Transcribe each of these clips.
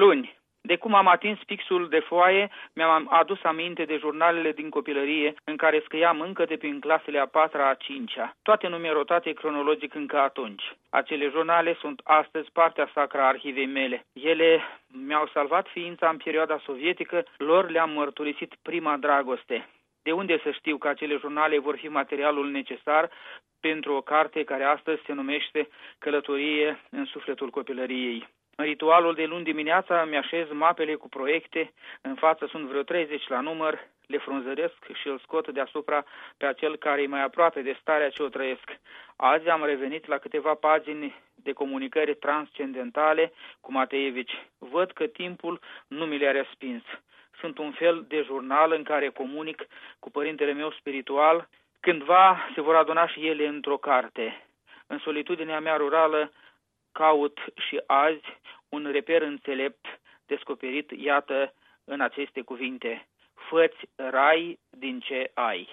Luni. De cum am atins pixul de foaie, mi-am adus aminte de jurnalele din copilărie în care scriam încă de prin clasele a 4-a, a 5-a, toate numerotate cronologic încă atunci. Acele jurnale sunt astăzi partea sacră a arhivei mele. Ele mi-au salvat ființa în perioada sovietică, lor le-am mărturisit prima dragoste. De unde să știu că acele jurnale vor fi materialul necesar pentru o carte care astăzi se numește Călătorie în sufletul copilăriei? În ritualul de luni dimineața mi-așez mapele cu proiecte, în față sunt vreo 30 la număr, le frunzăresc și îl scot deasupra pe acel care e mai aproape de starea ce o trăiesc. Azi am revenit la câteva pagini de comunicări transcendentale cu Mateevici. Văd că timpul nu mi le-a respins. Sunt un fel de jurnal în care comunic cu părintele meu spiritual. Cândva se vor aduna și ele într-o carte. În solitudinea mea rurală caut și azi un reper înțelept descoperit, iată, în aceste cuvinte: fă-ți rai din ce ai.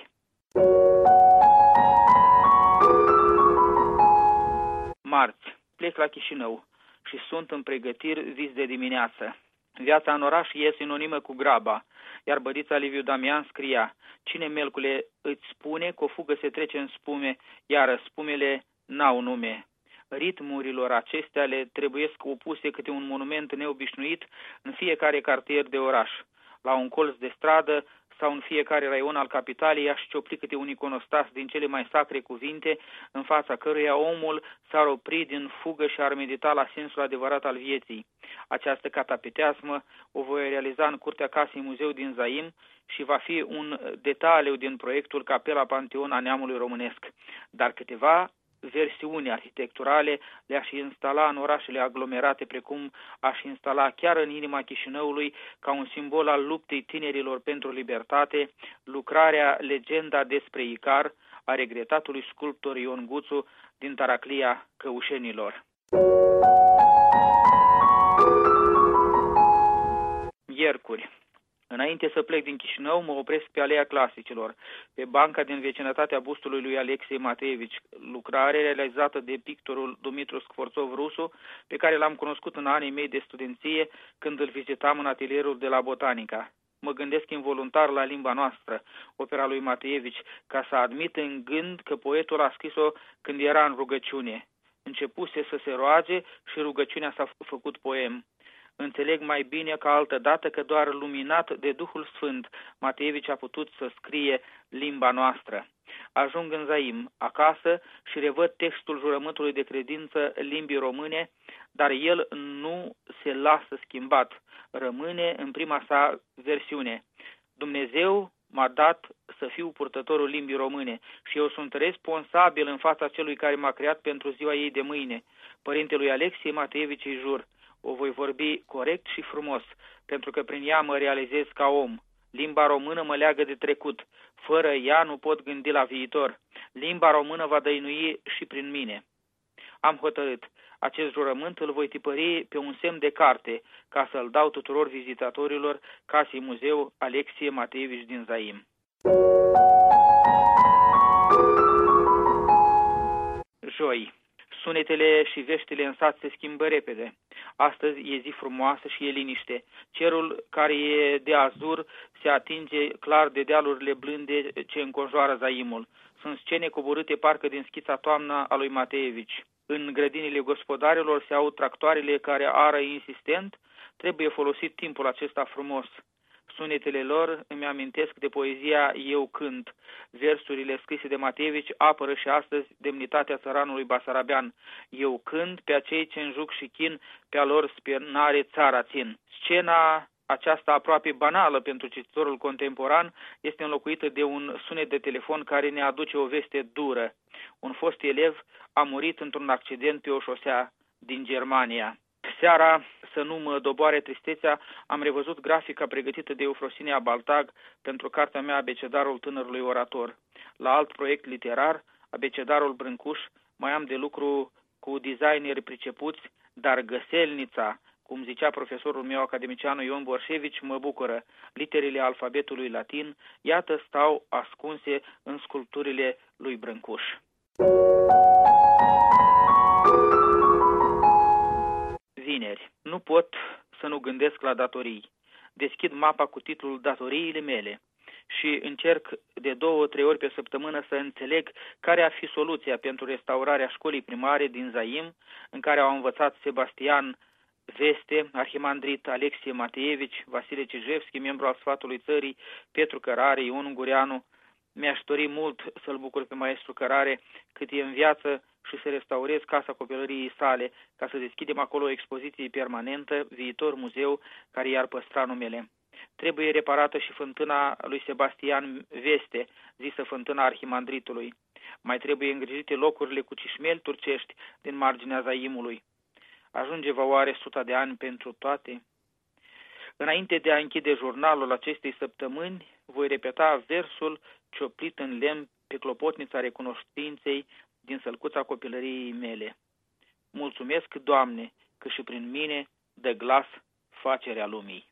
Marți, plec la Chișinău și sunt în pregătiri vis de dimineață. Viața în oraș e sinonimă cu graba, iar bădița Liviu Damian scria: cine, melcule, îți spune că o fugă se trece în spume, iar spumele n-au nume. Ritmurilor acestea le trebuiesc opuse câte un monument neobișnuit în fiecare cartier de oraș. La un colț de stradă sau în fiecare raion al capitalei aș ciopli câte un iconostas din cele mai sacre cuvinte, în fața căruia omul s-ar opri din fugă și ar medita la sensul adevărat al vieții. Această catapeteasmă o voi realiza în curtea casei muzeu din Zaim și va fi un detaliu din proiectul Capela Panteon a neamului românesc. Dar câteva versiuni arhitecturale le-aș instala în orașele aglomerate, precum aș instala chiar în inima Chișinăului, ca un simbol al luptei tinerilor pentru libertate, lucrarea Legenda despre Icar a regretatului sculptor Ion Guțu din Taraclia Căușenilor. Miercuri. Înainte să plec din Chișinău, mă opresc pe Aleea Clasicilor, pe banca din vecinătatea bustului lui Alexei Mateevici, lucrare realizată de pictorul Dumitru Sforțov Rusu, pe care l-am cunoscut în anii mei de studenție când îl vizitam în atelierul de la Botanica. Mă gândesc involuntar la Limba noastră, opera lui Mateevici, ca să admit în gând că poetul a scris-o când era în rugăciune. Începuse să se roage și rugăciunea s-a făcut poem. Înțeleg mai bine ca altădată că doar luminat de Duhul Sfânt Mateevici a putut să scrie Limba noastră. Ajung în Zaim, acasă, și revăd textul jurământului de credință limbii române, dar el nu se lasă schimbat. Rămâne în prima sa versiune. Dumnezeu m-a dat să fiu purtătorul limbii române și eu sunt responsabil în fața celui care m-a creat pentru ziua ei de mâine. Părintelui Alexei Mateevici îi jur: o voi vorbi corect și frumos, pentru că prin ea mă realizez ca om. Limba română mă leagă de trecut. Fără ea nu pot gândi la viitor. Limba română va dăinui și prin mine. Am hotărât. Acest jurământ îl voi tipări pe un semn de carte, ca să-l dau tuturor vizitatorilor casei muzeu Alexei Mateevici din Zaim. Joi. Sunetele și veștile în sat se schimbă repede. Astăzi e zi frumoasă și e liniște. Cerul, care e de azur, se atinge clar de dealurile blânde ce înconjoară Zaimul. Sunt scene coborâte parcă din schița toamnă a lui Mateevici. În grădinile gospodarilor se aud tractoarele care ară insistent. Trebuie folosit timpul acesta frumos. Sunetele lor îmi amintesc de poezia Eu cânt. Versurile scrise de Mateevici apără și astăzi demnitatea țăranului basarabean. Eu cânt pe acei ce-n juc și chin, pe-a lor spionare țara țin. Scena aceasta aproape banală pentru cititorul contemporan este înlocuită de un sunet de telefon care ne aduce o veste dură. Un fost elev a murit într-un accident pe o șosea din Germania. Seara, să nu mă doboare tristețea, am revăzut grafica pregătită de Eufrosinia Baltag pentru cartea mea Abecedarul tânărului orator. La alt proiect literar, Abecedarul Brâncuș, mai am de lucru cu designeri pricepuți, dar găselnița, cum zicea profesorul meu academicianul Ion Borșevici, mă bucură. Literele alfabetului latin, iată, stau ascunse în sculpturile lui Brâncuș. Vineri. Nu pot să nu gândesc la datorii. Deschid mapa cu titlul Datoriile mele și încerc de 2-3 ori pe săptămână să înțeleg care ar fi soluția pentru restaurarea școlii primare din Zaim, în care au învățat Sebastian Veste, arhimandrit Alexie Mateevici, Vasile Cijevski, membru al Sfatului Țării, Petru Cărare, Ion Ungureanu. Mi-aș dori mult să-l bucur pe maestru Cărare cât e în viață și să restaurez Casa Copilăriei sale, ca să deschidem acolo o expoziție permanentă, viitor muzeu care i-ar păstra numele. Trebuie reparată și fântâna lui Sebastian Veste, zisă fântâna arhimandritului. Mai trebuie îngrijite locurile cu cișmeli turcești din marginea Zaimului. Ajunge va oare 100 de ani pentru toate? Înainte de a închide jurnalul acestei săptămâni, voi repeta versul cioplit în lemn pe clopotnița recunoștinței din sălcuța copilăriei mele. Mulțumesc, Doamne, că și prin mine dă glas facerea lumii.